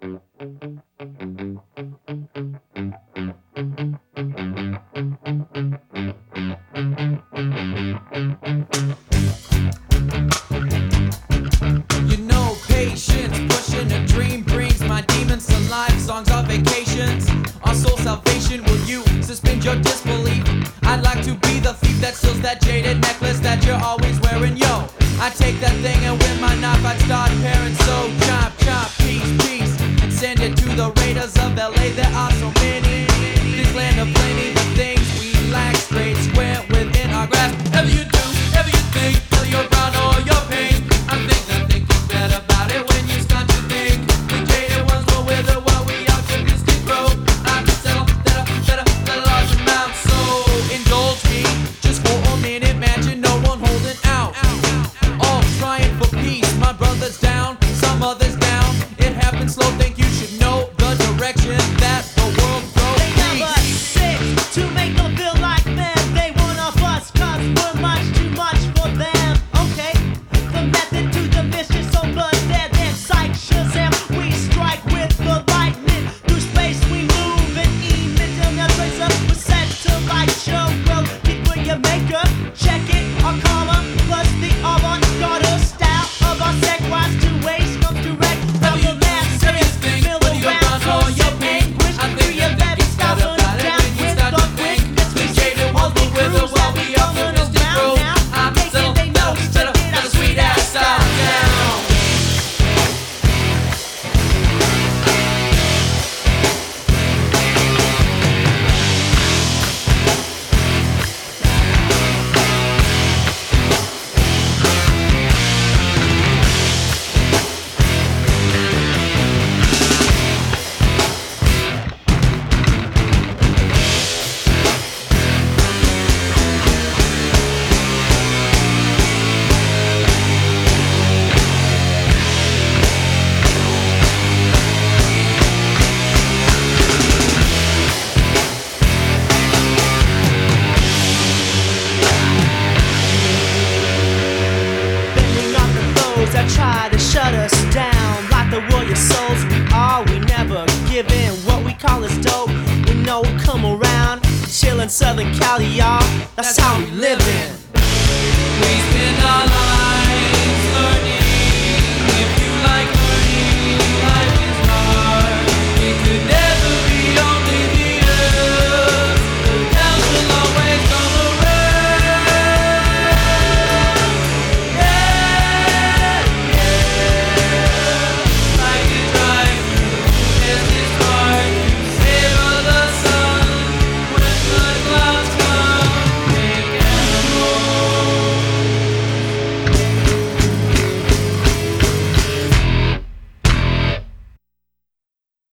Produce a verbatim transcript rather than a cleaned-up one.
You know patience, pushing a dream brings my demons to life. Songs are vacations, our soul salvation. Will you suspend your disbelief? I'd like to be the thief that steals that jaded necklace that you're always wearing. Yo, I take that thing and with my knife I'd start pairing. So chop, chop, piece, piece, and send it to the raiders of L A. There are so many, this land of plenty. The things we lack straight square within our grasp. Whatever you do, whatever you think, whether you're proud or you're pain, I think that thinking better about it when you start to think. The jaded ones will wither while we out to this to grow. I can settle better, better, let a large amount. So indulge me just for a minute. Imagine no one holding out, all trying for peace. My brother's down, some others down. It happens slow, think you should know the direction that the world goes. They never sit to make them feel like them. They want of us cause we're much too much for them. Okay, the method to the mission, so blood dead and psych Shazam. We strike with the lightning. Through space we move and emit till the tracer. We're set to light show. Well, people your makeup, check it, our karma plus the avant-garde style of our sex wise to waste comes direct from the last serious feel around so sick anguish. Free of that stop on down with the quickness. We shake the walls we cruise while we are coming around now. Thinking they know we took it our sweet ass out down. That try to shut us down. Like the warrior souls we are, we never give in. What we call is dope, we know we'll come around. Chillin' Southern Cali, y'all, that's how we livin'.